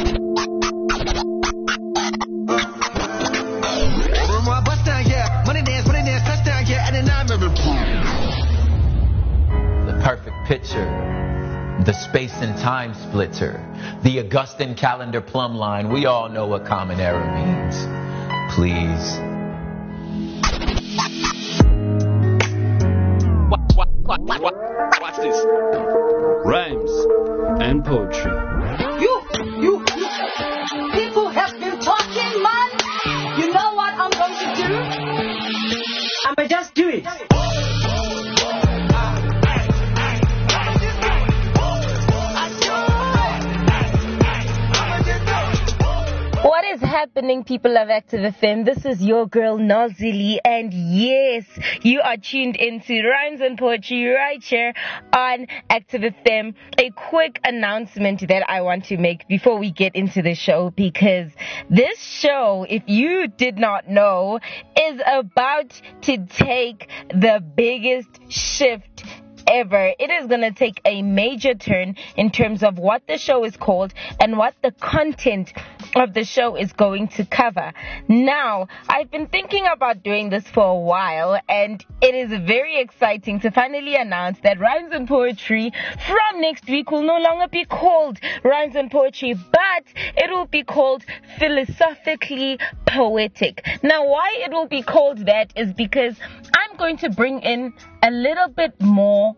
The perfect picture, the space and time splitter, the Augustan calendar plumb line. We all know what common error means. Please. Watch this. Rhymes and poetry. You, people have been talking, man. You know what I'm going to do? I'ma just do it. What is happening, people of Active FM? This is your girl Nozili, and yes, you are tuned into Rhymes and Poetry right here on Active FM. A quick announcement that I want to make before we get into the show, because this show, if you did not know, is about to take the biggest shift ever. It is going to take a major turn in terms of what the show is called and what the content of the show is going to cover. Now, I've been thinking about doing this for a while, and it is very exciting to finally announce that Rhymes and Poetry from next week will no longer be called Rhymes and Poetry, but it will be called Philosophically Poetic. Now, why it will be called that is because I'm going to bring in a little bit more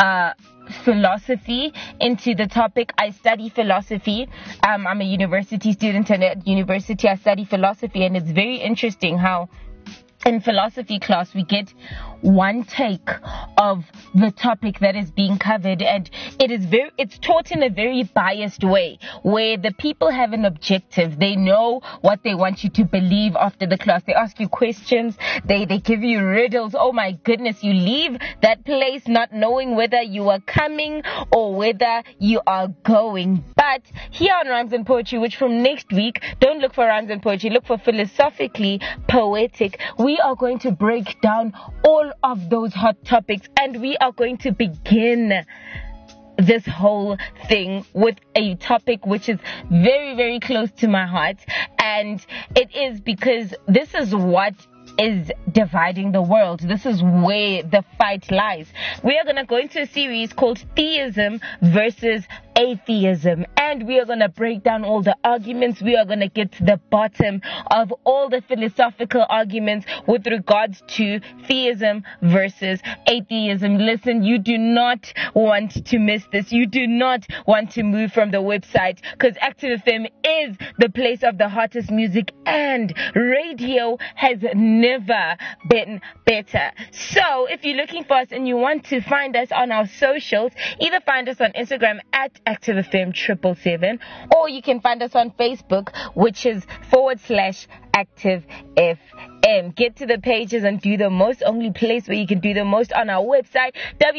philosophy into the topic. I study philosophy. I'm a university student, and at university I study philosophy, and it's very interesting how in philosophy class we get one take of the topic that is being covered, and it's taught in a very biased way, where the people have an objective. They know what they want you to believe after the class. They ask you questions, they give you riddles. Oh my goodness, you leave that place not knowing whether you are coming or whether you are going. But here on Rhymes and Poetry, which from next week, don't look for Rhymes and Poetry, look for Philosophically Poetic, we are going to break down all of those hot topics, and we are going to begin this whole thing with a topic which is very, very close to my heart, and it is because this is what is dividing the world. This is where the fight lies. We are going to go into a series called Theism versus Atheism, and we are going to break down all the arguments. We are going to get to the bottom of all the philosophical arguments with regards to theism versus atheism. Listen, you do not want to miss this. You do not want to move from the website, because Active FM is the place of the hottest music, and radio has never been better. So if you're looking for us and you want to find us on our socials, either find us on Instagram at Active FM 777, or you can find us on Facebook, which is /Active FM. Get to the pages and do the most. Only place where you can do the most on our website,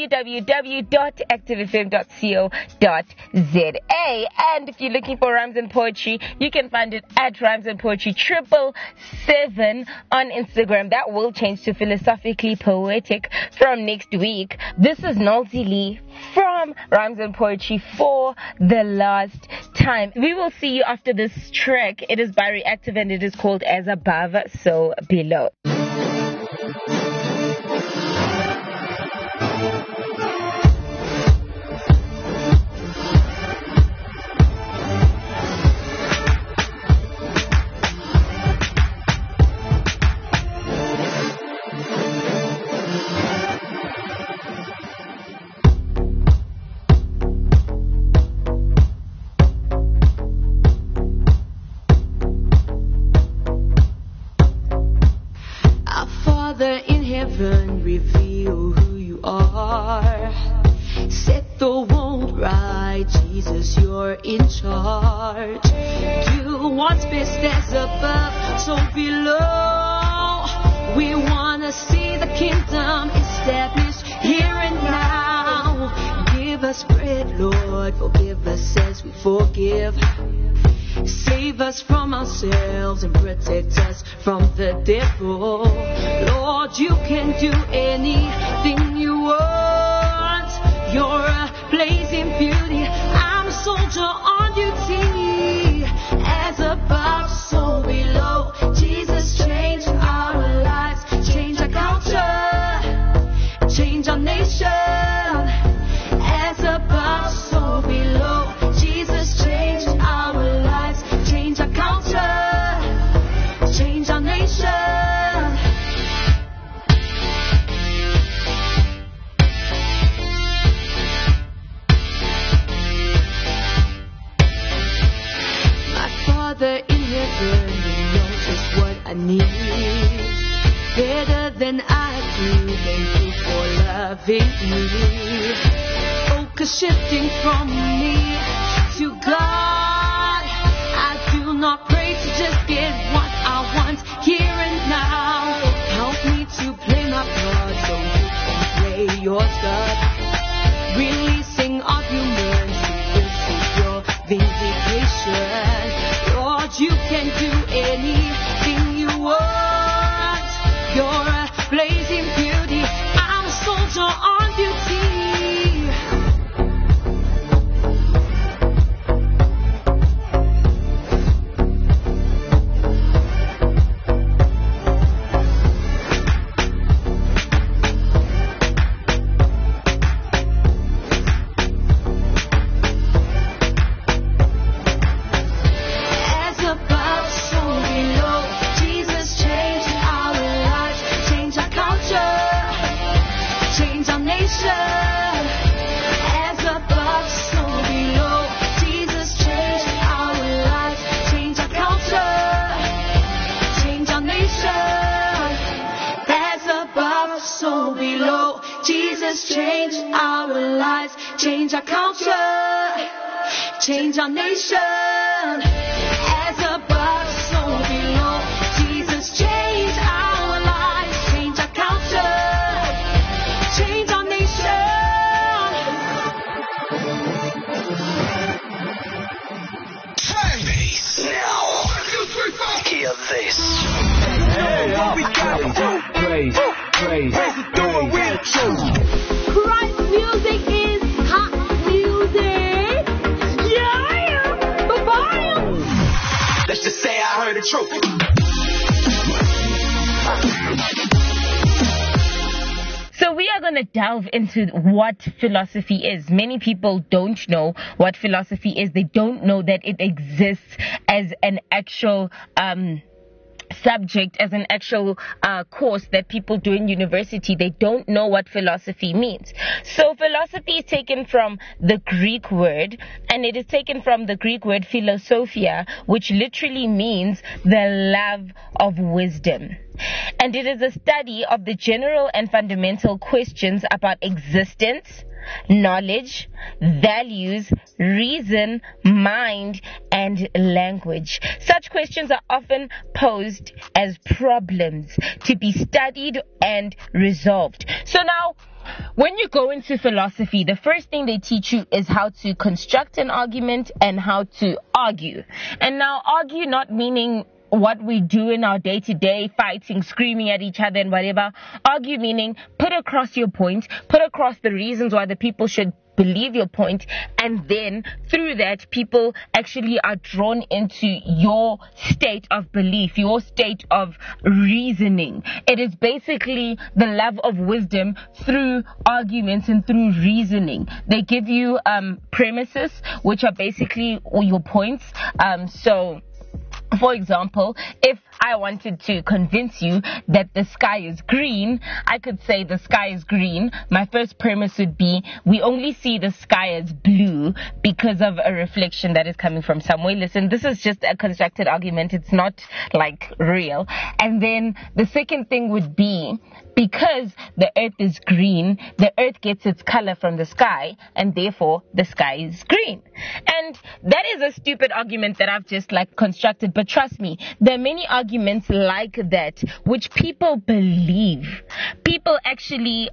www.activefm.co.za. And if you're looking for Rhymes and Poetry, you can find it at Rhymes and Poetry 777 on Instagram. That will change to Philosophically Poetic from next week. This is Nolty Lee from Rhymes and Poetry for the last time. We will see you after this track. It is by Reactive, and it is called As Above, So Below. Reveal who you are. Set the world right, Jesus, you're in charge. Do what's best as above, so below. We wanna see the kingdom established here and now. Give us bread, Lord, forgive us as we forgive. Save us from ourselves and protect us from the devil. Lord, you can do anything you want. You're a blazing beauty. I'm a soldier on duty. Father in heaven, you know just what I need. Better than I do, thank you for loving me. Focus shifting from me to God. I do not pray to just get what I want here and now. Help me to play my part so you can play your stuff. Releasing arguments, this is your vindication. Lord, you can do anything you want. You're a blazing beauty, I'm a soldier on duty. Change our lives, change our culture, change our nation. As above, so below. Jesus, change our lives, change our culture, change our nation. Space now. Hear this. Hey, we got praise, praise, doing real truth. Christ music is hot music. Yeah, bye-bye. Let's just say I heard the truth. So we are going to delve into what philosophy is. Many people don't know what philosophy is. They don't know that it exists as an actual subject, as an actual course that people do in university. They don't know what philosophy means. So philosophy is taken from the Greek word, and it is taken from the Greek word philosophia, which literally means the love of wisdom. And it is a study of the general and fundamental questions about existence, knowledge, values, reason, mind, and language. Such questions are often posed as problems to be studied and resolved. So now, when you go into philosophy, the first thing they teach you is how to construct an argument and how to argue. And now, argue not meaning what we do in our day-to-day, fighting, screaming at each other and whatever. Argue meaning put across your point, put across the reasons why the people should believe your point, and then through that people actually are drawn into your state of belief, your state of reasoning. It is basically the love of wisdom through arguments and through reasoning. They give you premises, which are basically your points. So for example, if I wanted to convince you that the sky is green, I could say the sky is green. My first premise would be we only see the sky as blue because of a reflection that is coming from somewhere. Listen, this is just a constructed argument. It's not like real. And then the second thing would be because the earth is green, the earth gets its color from the sky, and therefore the sky is green. And that is a stupid argument that I've just constructed, but trust me, there are many arguments like that which people believe. People actually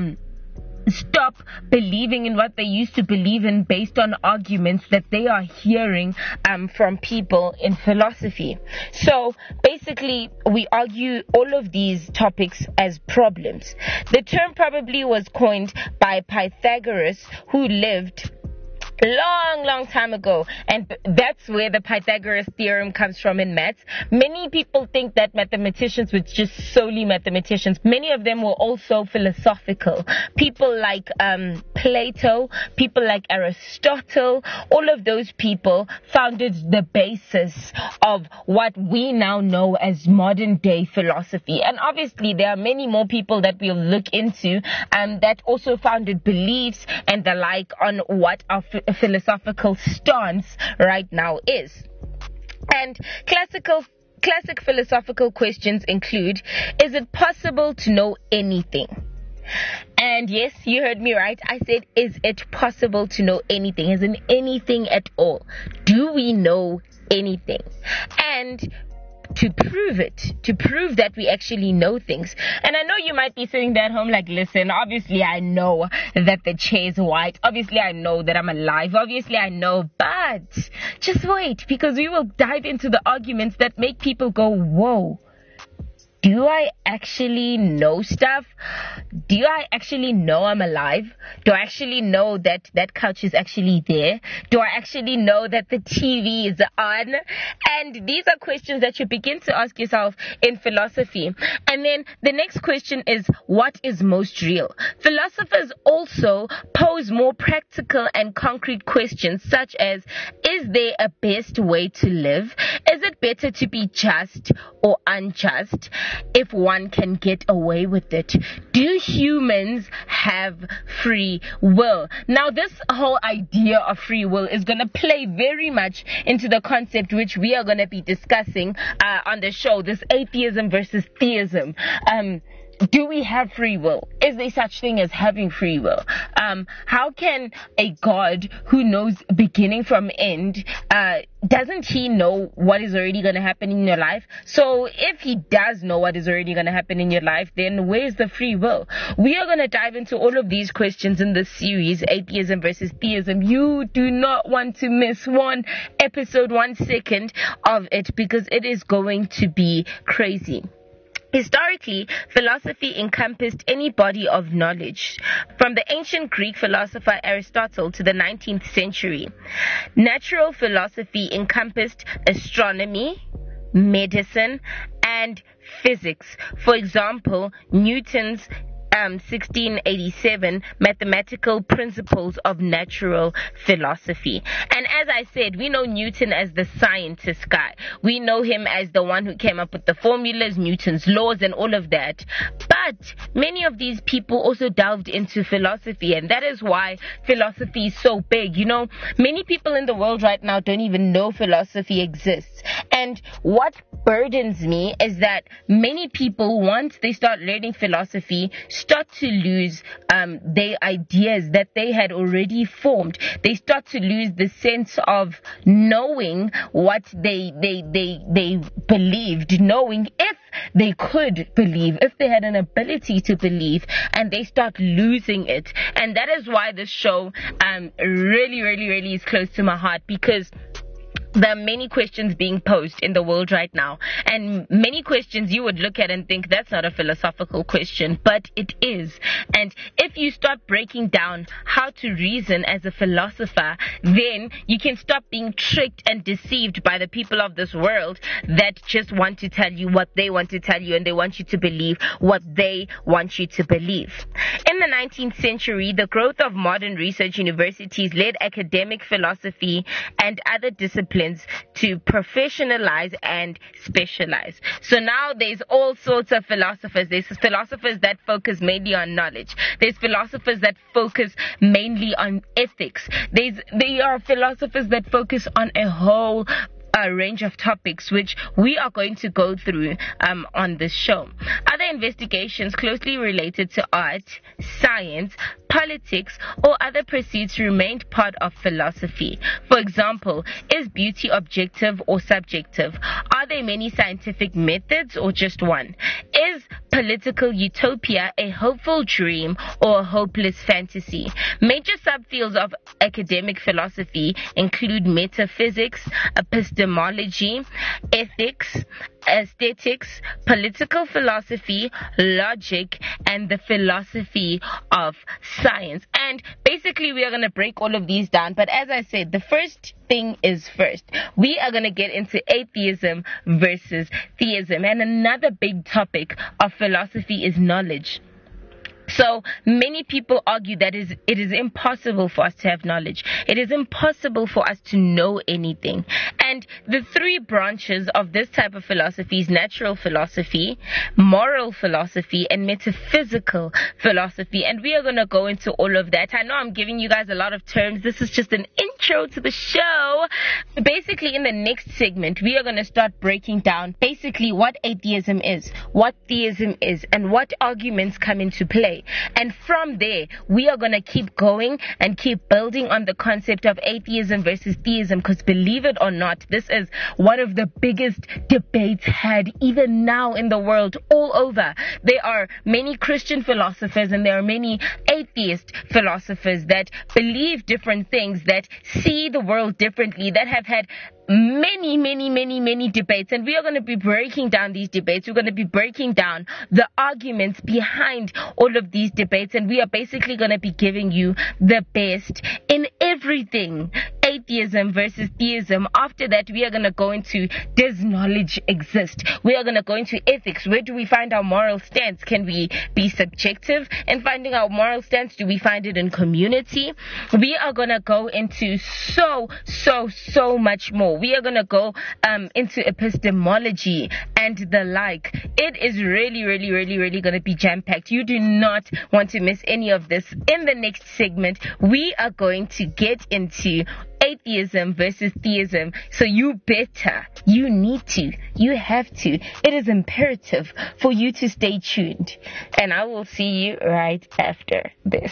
stop believing in what they used to believe in based on arguments that they are hearing from people in philosophy. So basically, we argue all of these topics as problems. The term probably was coined by Pythagoras, who lived long time ago, and that's where the Pythagoras theorem comes from in maths. Many people think that mathematicians were just solely mathematicians. Many of them were also philosophical. People like Plato, people like Aristotle, all of those people founded the basis of what we now know as modern day philosophy. And obviously there are many more people that we'll look into that also founded beliefs and the like on what our philosophical stance right now is. And classic philosophical questions include, is it possible to know anything? And yes, you heard me right. I said, is it possible to know anything? As in anything at all. Do we know anything? And to prove that we actually know things. And I know you might be sitting there at home like, listen, obviously I know that the chair is white. Obviously I know that I'm alive. Obviously I know, but just wait, because we will dive into the arguments that make people go, whoa. Do I actually know stuff? Do I actually know I'm alive? Do I actually know that that couch is actually there? Do I actually know that the TV is on? And these are questions that you begin to ask yourself in philosophy. And then the next question is, what is most real? Philosophers also pose more practical and concrete questions such as, is there a best way to live? Is it better to be just or unjust? If one can get away with it, do humans have free will? Now, this whole idea of free will is going to play very much into the concept which we are going to be discussing on the show, this atheism versus theism. Do we have free will? Is there such thing as having free will? How can a God who knows beginning from end, doesn't he know what is already going to happen in your life? So if he does know what is already going to happen in your life, then where's the free will? We are going to dive into all of these questions in this series, Atheism versus Theism. You do not want to miss 1 episode, 1 second of it, because it is going to be crazy. Historically, philosophy encompassed any body of knowledge, from the ancient Greek philosopher Aristotle to the 19th century. Natural philosophy encompassed astronomy, medicine, and physics. For example, Newton's 1687 Mathematical Principles of Natural Philosophy. And as I said, we know Newton as the scientist guy. We know him as the one who came up with the formulas, Newton's laws, and all of that. But many of these people also delved into philosophy, and that is why philosophy is so big. You know, many people in the world right now don't even know philosophy exists. And what burdens me is that many people, once they start learning philosophy, start to lose their ideas that they had already formed. They start to lose the sense of knowing what they believed, knowing if they could believe, if they had an ability to believe, and they start losing it. And that is why this show really is close to my heart, because there are many questions being posed in the world right now, and many questions you would look at and think that's not a philosophical question, but it is. And if you start breaking down how to reason as a philosopher, then you can stop being tricked and deceived by the people of this world that just want to tell you what they want to tell you, and they want you to believe what they want you to believe. In the 19th century, the growth of modern research universities led academic philosophy and other disciplines to professionalize and specialize. So now there's all sorts of philosophers. There's philosophers that focus mainly on knowledge. There's philosophers that focus mainly on ethics. There are philosophers that focus on a whole range of topics, which we are going to go through on this show. Other investigations closely related to art, science, politics, or other pursuits remained part of philosophy. For example, is beauty objective or subjective? Are there many scientific methods or just one? Is political utopia a hopeful dream or a hopeless fantasy? Major subfields of academic philosophy include metaphysics, epistemology, ethics, aesthetics, political philosophy, logic, and the philosophy of science. And basically we are going to break all of these down, but as I said, the first thing is first. We are going to get into atheism versus theism, and another big topic of philosophy is knowledge. So many people argue that it is impossible for us to have knowledge. It is impossible for us to know anything. And the three branches of this type of philosophy is natural philosophy, moral philosophy, and metaphysical philosophy. And we are going to go into all of that. I know I'm giving you guys a lot of terms. This is just an intro to the show. Basically, in the next segment, we are going to start breaking down basically what atheism is, what theism is, and what arguments come into play. And from there, we are going to keep going and keep building on the concept of atheism versus theism, because believe it or not, this is one of the biggest debates had even now in the world all over. There are many Christian philosophers and there are many atheist philosophers that believe different things, that see the world differently, that have had many debates, and we are going to be breaking down these debates. We're going to be breaking down the arguments behind all of these debates, and we are basically going to be giving you the best in everything atheism versus theism. After that, we are going to go into, does knowledge exist? We are going to go into ethics. Where do we find our moral stance? Can we be subjective in finding our moral stance? Do we find it in community? We are going to go into so much more. We are going to go into epistemology and the like. It is really going to be jam-packed. You do not want to miss any of this. In the next segment, we are going to get into atheism versus theism. So you better, you need to, you have to. It is imperative for you to stay tuned. And I will see you right after this.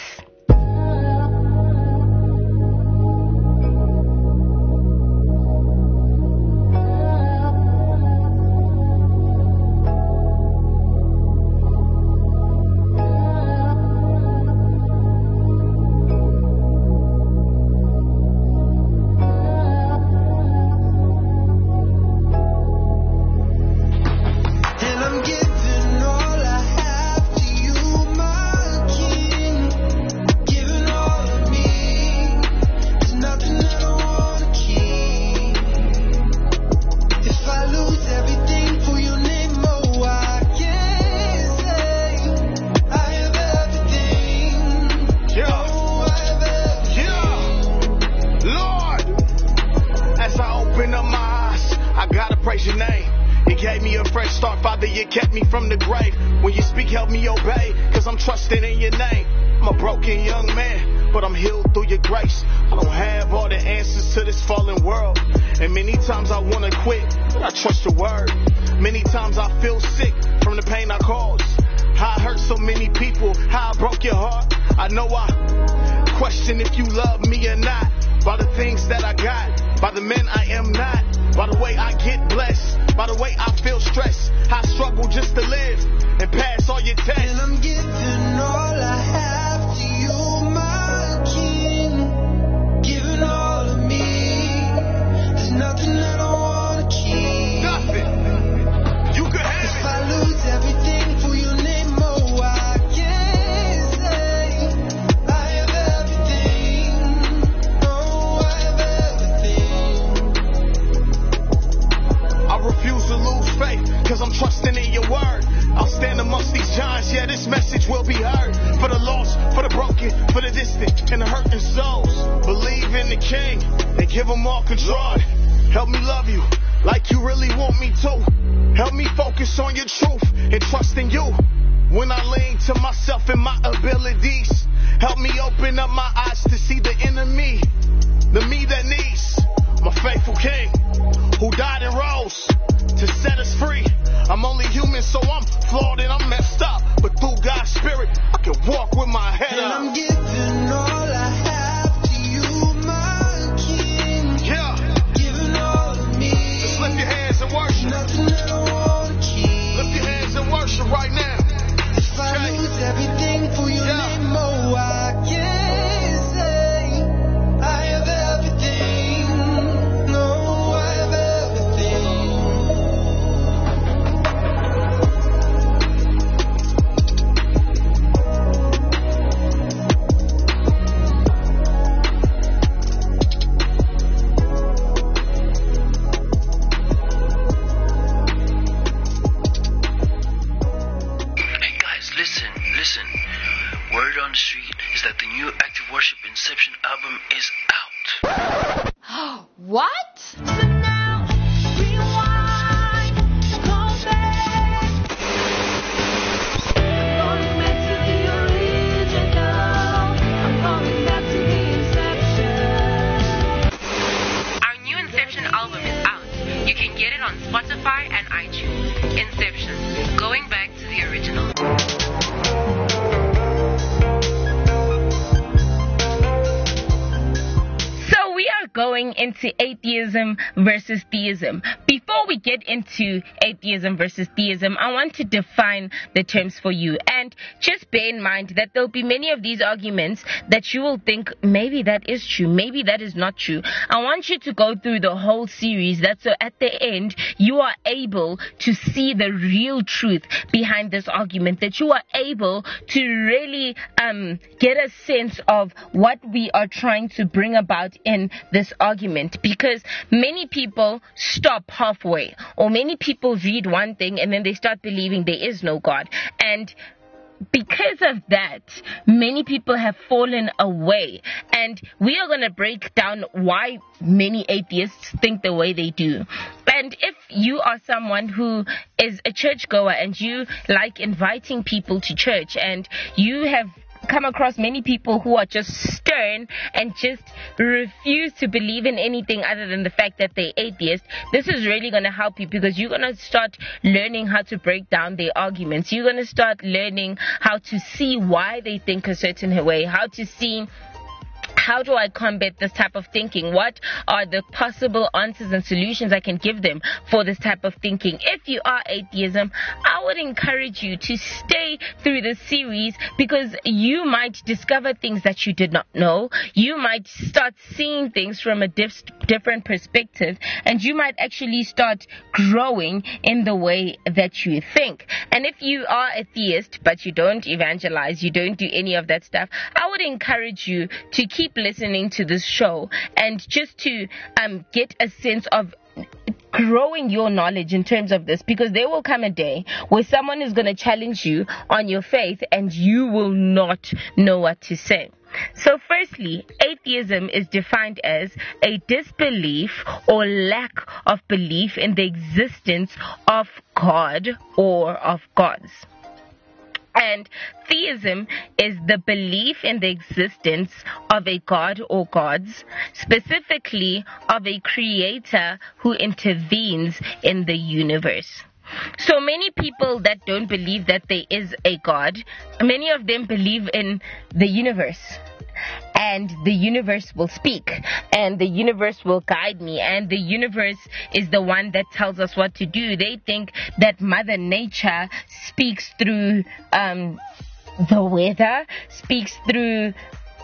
Everything for your name, oh, I can't say You can get it on Spotify and iTunes. Inception, going back to the original. So we are going into atheism versus theism. Before we get into atheism versus theism, I want to define the terms for you. And just bear in mind that there'll be many of these arguments that you will think maybe that is true, maybe that is not true. I want you to go through the whole series, that so at the end you are able to see the real truth behind this argument, that you are able to really get a sense of what we are trying to bring about in this argument, because many people stop halfway, or many people read one thing and then they start believing there is no God. And because of that, many people have fallen away, and we are going to break down why many atheists think the way they do. And if you are someone who is a churchgoer and you like inviting people to church, and you have come across many people who are just stern and just refuse to believe in anything other than the fact that they're atheist, this is really going to help you, because you're going to start learning how to break down their arguments. You're going to start learning how to see why they think a certain way, how to see how do I combat this type of thinking? What are the possible answers and solutions I can give them for this type of thinking? If you are atheism, I would encourage you to stay through this series, because you might discover things that you did not know. You might start seeing things from a different perspective, and you might actually start growing in the way that you think. And if you are a theist but you don't evangelize, you don't do any of that stuff, I would encourage you to keep listening to this show, and just to get a sense of growing your knowledge in terms of this, because there will come a day where someone is going to challenge you on your faith and you will not know what to say. So firstly, atheism is defined as a disbelief or lack of belief in the existence of God or of gods. And theism is the belief in the existence of a god or gods, specifically of a creator who intervenes in the universe. So many people that don't believe that there is a God, many of them believe in the universe. And the universe will speak, and the universe will guide me, and the universe is the one that tells us what to do. They think that Mother Nature speaks through the weather, speaks through...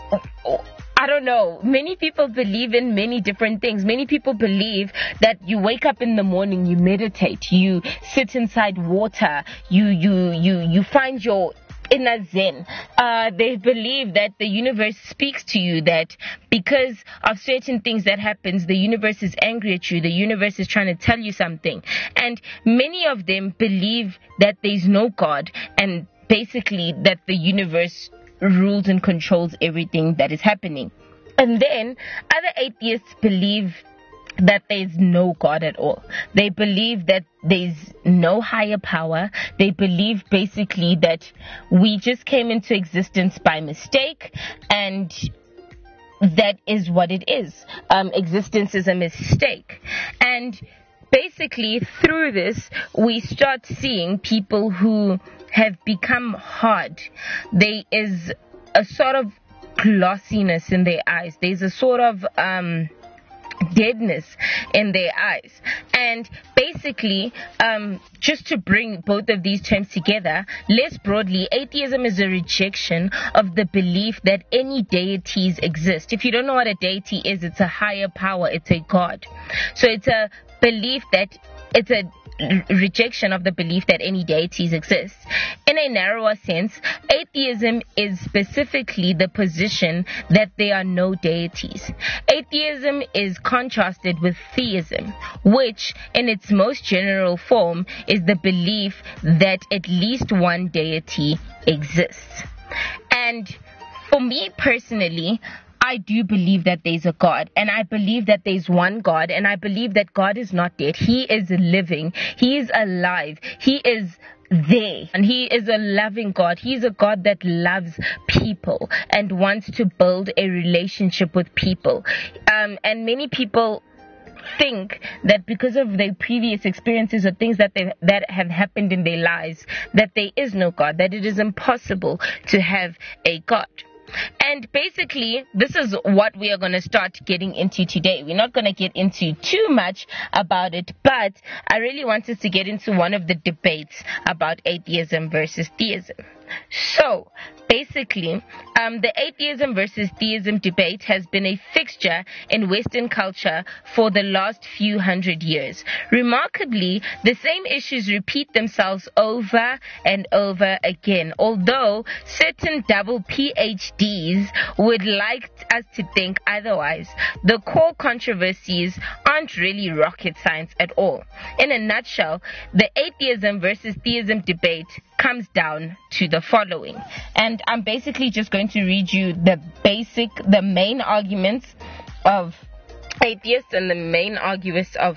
I don't know. Many people believe in many different things. Many people believe that you wake up in the morning, you meditate, you sit inside water, you find your inner zen. They believe that the universe speaks to you, that because of certain things that happens, the universe is angry at you, the universe is trying to tell you something. And many of them believe that there's no God, and basically that the universe rules and controls everything that is happening. And then other atheists believe that there's no God at all. They believe that there's no higher power. They believe basically that we just came into existence by mistake, and that is what it is. Existence is a mistake. And basically through this, we start seeing people who have become hard. There is a sort of glossiness in their eyes. There's a sort of deadness in their eyes. And basically, just to bring both of these terms together, less broadly, atheism is a rejection of the belief that any deities exist. If you don't know what a deity is, it's a higher power, it's a god. So it's a belief that it's a rejection of the belief that any deities exist. In a narrower sense, atheism is specifically the position that there are no deities. Atheism is contrasted with theism, which in its most general form is the belief that at least one deity exists. And for me personally, I do believe that there's a God, and I believe that there's one God, and I believe that God is not dead. He is living. He is alive. He is there, and He is a loving God. He's a God that loves people and wants to build a relationship with people. And many people think that because of their previous experiences or things that have happened in their lives, that there is no God, that it is impossible to have a God. And basically, this is what we are going to start getting into today. We're not going to get into too much about it, but I really want us to get into one of the debates about atheism versus theism. So, basically, the atheism versus theism debate has been a fixture in Western culture for the last few hundred years. Remarkably, the same issues repeat themselves over and over again, although certain double PhDs would like us to think otherwise. The core controversies aren't really rocket science at all. In a nutshell, the atheism versus theism debate comes down to the following, and I'm basically just going to read you the main arguments of atheists and the main arguments of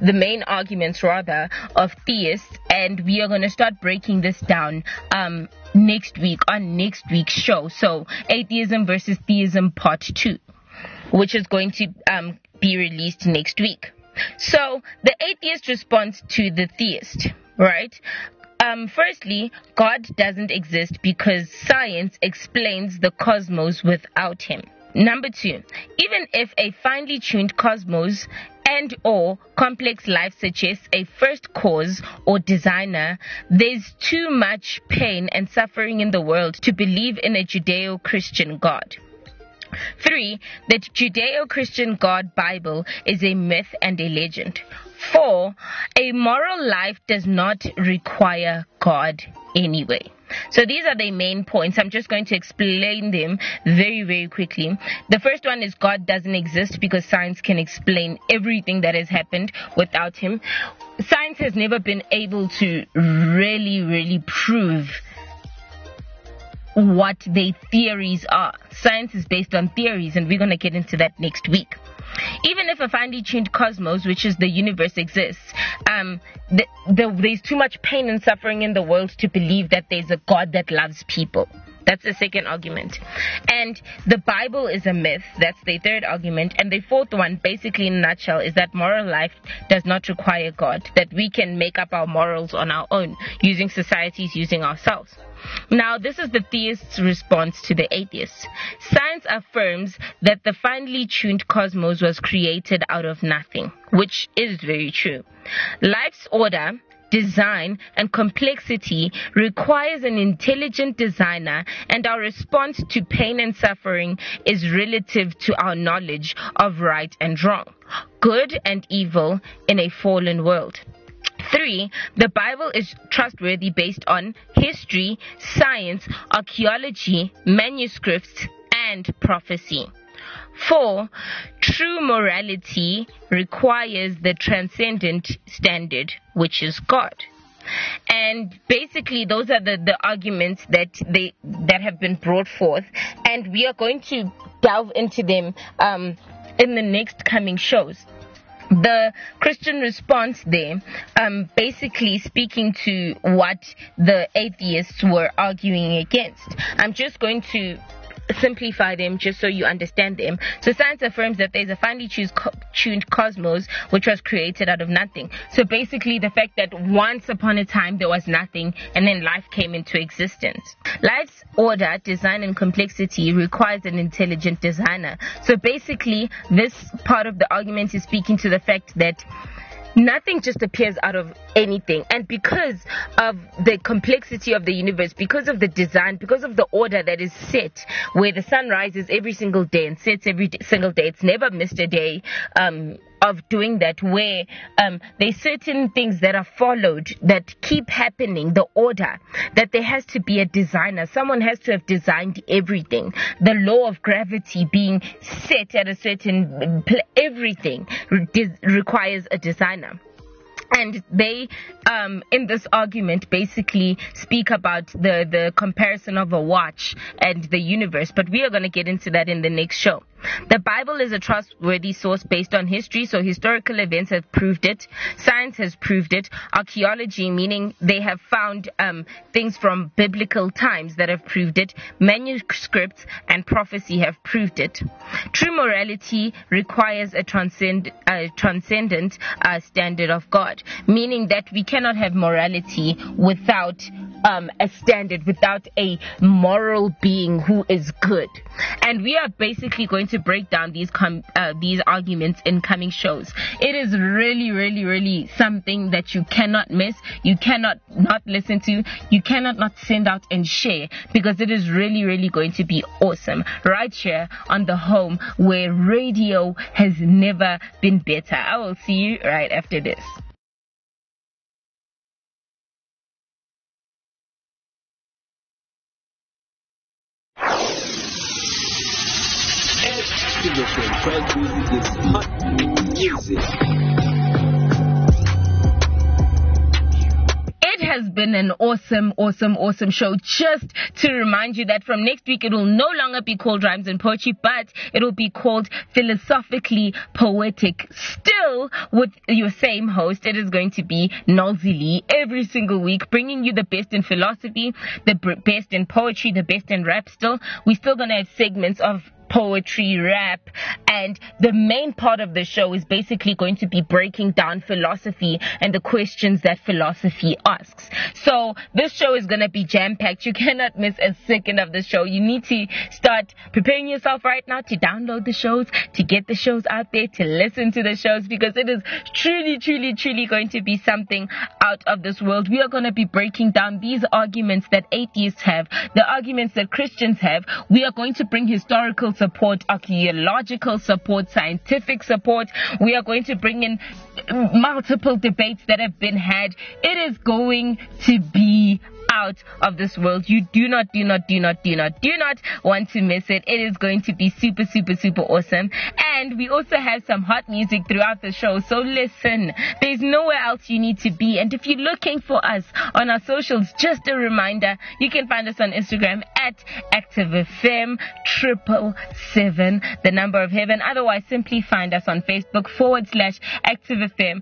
theists, and we are going to start breaking this down next week on next week's show. So atheism versus theism part 2, which is going to be released next week. So the atheist response to the theist, right? Firstly, God doesn't exist because science explains the cosmos without him. Number 2, even if a finely tuned cosmos and or complex life suggests a first cause or designer, there's too much pain and suffering in the world to believe in a Judeo-Christian God. 3, the Judeo-Christian God Bible is a myth and a legend. 4, a moral life does not require God anyway. So these are the main points. I'm just going to explain them very, very quickly. The first one is God doesn't exist because science can explain everything that has happened without him. Science has never been able to really prove what their theories are. Science is based on theories, and we're going to get into that next week. Even if a finely tuned cosmos, which is the universe, exists, there's too much pain and suffering in the world to believe that there's a God that loves people. That's the second argument. And the Bible is a myth. That's the third argument. And the fourth one, basically in a nutshell, is that moral life does not require God, that we can make up our morals on our own, using societies, using ourselves. Now, this is the theist's response to the atheist. Science affirms that the finely tuned cosmos was created out of nothing, which is very true. Life's order, design, and complexity requires an intelligent designer, and our response to pain and suffering is relative to our knowledge of right and wrong, good and evil in a fallen world. 3, the Bible is trustworthy based on history, science, archaeology, manuscripts, and prophecy. 4, true morality requires the transcendent standard, which is God. And basically, those are the arguments that have been brought forth, and we are going to delve into them in the next coming shows. The Christian response there, basically speaking to what the atheists were arguing against. I'm just going to simplify them just so you understand them. So science affirms that there's a finely tuned cosmos which was created out of nothing. So basically the fact that once upon a time there was nothing and then life came into existence. Life's order, design, and complexity requires an intelligent designer. So basically this part of the argument is speaking to the fact that nothing just appears out of anything, and because of the complexity of the universe, because of the design, because of the order that is set, where the sun rises every single day and sets every single day, it's never missed a day of doing that, where there's certain things that are followed that keep happening, the order, that there has to be a designer. Someone has to have designed everything. The law of gravity being set at a certain everything requires a designer. And they, in this argument, basically speak about the comparison of a watch and the universe. But we are going to get into that in the next show. The Bible is a trustworthy source based on history, so historical events have proved it. Science has proved it. Archaeology, meaning they have found things from biblical times that have proved it. Manuscripts and prophecy have proved it. True morality requires a transcendent standard of God, meaning that we cannot have morality without a standard, without a moral being who is good. And we are basically going to break down these arguments in coming shows. It is really, really, really something that you cannot miss. You cannot not listen to. You cannot not send out and share, because it is really, really going to be awesome. Right here on the home where radio has never been better. I will see you right after this. Trance music is hot music. It has been an awesome show. Just to remind you that from next week it will no longer be called Rhymes and Poetry, but it will be called Philosophically Poetic. Still with your same host, it is going to be Nolzi Lee every single week, bringing you the best in philosophy, the best in poetry, the best in rap. We're still going to have segments of poetry, rap, and the main part of the show is basically going to be breaking down philosophy and the questions that philosophy asks. So this show is going to be jam-packed. You cannot miss a second of the show. You need to start preparing yourself right now to download the shows, to get the shows out there, to listen to the shows, because it is truly going to be something out of this world. We are going to be breaking down these arguments that atheists have, the arguments that Christians have. We are going to bring historical support, archaeological support, scientific support. We are going to bring in multiple debates that have been had. It is going to be out of this world. You do not want to miss it. It is going to be super awesome. And we also have some hot music throughout the show, so listen, there's nowhere else you need to be. And if you're looking for us on our socials, just a reminder, you can find us on Instagram at ActiveFM 777, the number of heaven. Otherwise, simply find us on Facebook /ActiveFM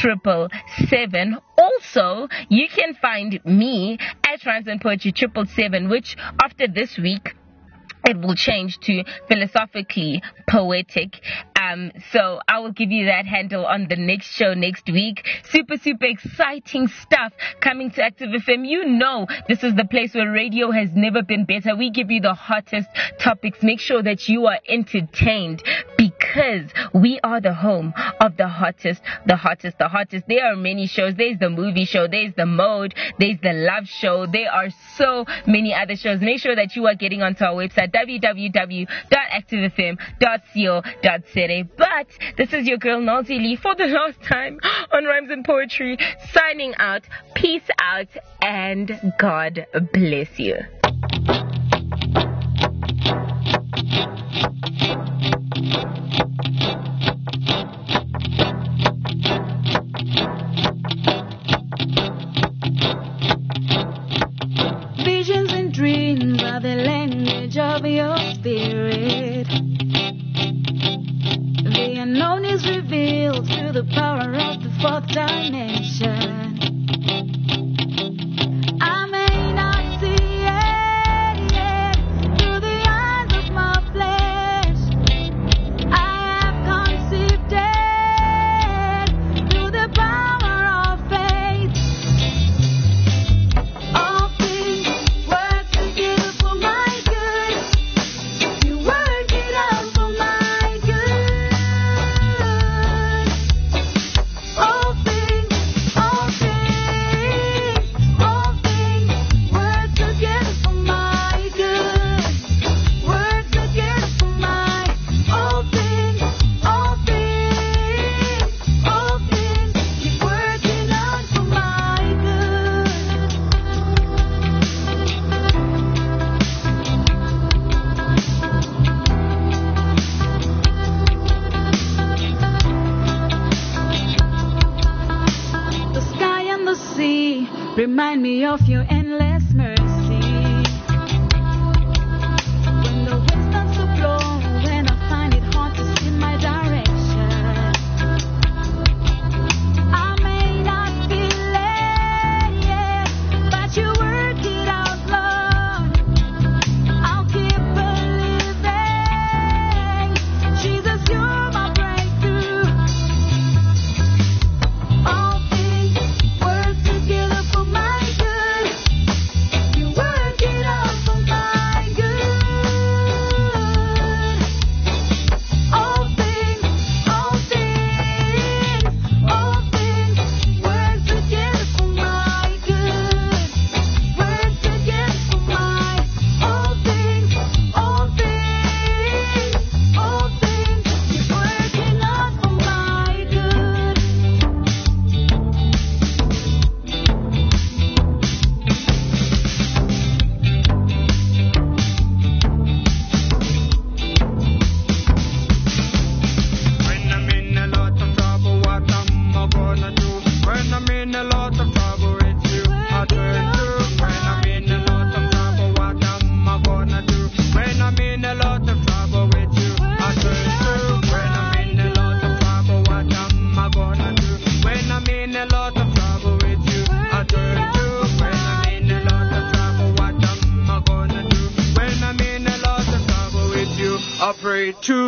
777. Also, you can find me at Rhymes and Poetry 777, which after this week, it will change to Philosophically Poetic. So I will give you that handle on the next show next week. Super exciting stuff coming to Active FM. You know, this is the place where radio has never been better. We give you the hottest topics. Make sure that you are entertained, because we are the home of the hottest. There are many shows. There's the movie show. There's the mode. There's the love show. There are so many other shows. Make sure that you are getting onto our website, www.activefm.co.za. But this is your girl Nolzi Lee for the last time on Rhymes and Poetry, signing out. Peace out and God bless you. Visions and dreams are the language of your spirit. The unknown is revealed through the power of the fourth dimension. I may not see it through the eyes of my flesh. I have conceived it through the power of faith. All things work together for my good. You work it out for my good. All things work together for my good. Work together for my all things keep working out for my good. The sky and the sea remind me of your endless mercy. When the wind starts to blow, when I find it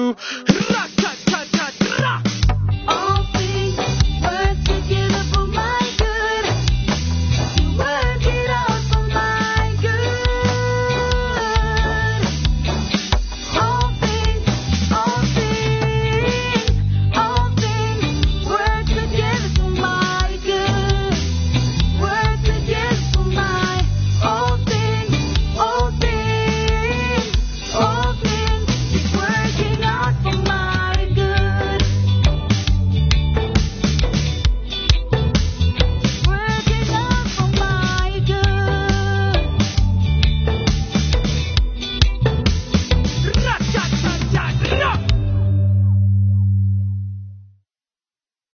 do.